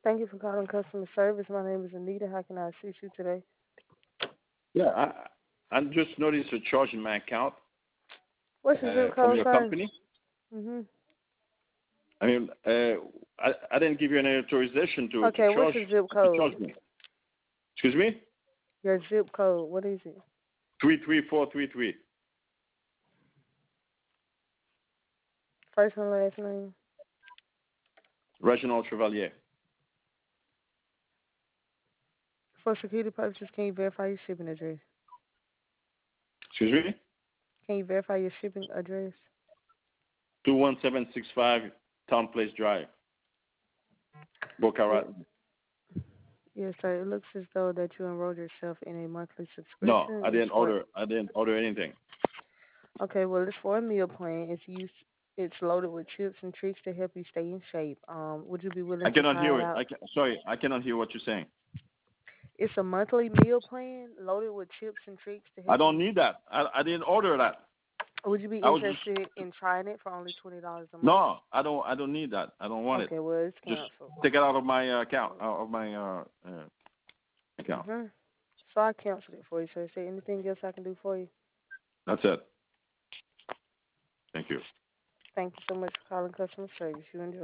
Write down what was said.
Thank you for calling customer service. My name is Anita. How can I assist you today? Yeah, I just noticed a charge in my account What's your zip from code, your sir? company. Mhm. I mean, I didn't give you any authorization Okay, what's your zip to charge code? me. Excuse me? Your zip code. What is it? 33433. First and last name. Reginald Chevalier. For security purposes, can you verify your shipping address? Excuse me? Can you verify your shipping address? 21765 Town Place Drive, Boca Yes, Raton. yes, sir. It looks as though that you enrolled yourself in a monthly No, subscription. I didn't order. I didn't order anything. Okay, well, it's for a meal plan. It's loaded with tips and tricks to help you stay in shape. Would you be willing I to cannot try hear it it. out? Sorry, I cannot hear what you're saying. It's a monthly meal plan loaded with tips and tricks to I help don't you. need that. I didn't order that. Would you be I was just interested in trying it for only $20 a month? no. I don't need that. I don't want it. Okay, well, it's Just canceled. take it out of my account. Out of my account. Mhm. So I canceled it for you, sir. Is there anything else I can do for you? That's it. Thank you. Thank you so much for calling customer service. You enjoy.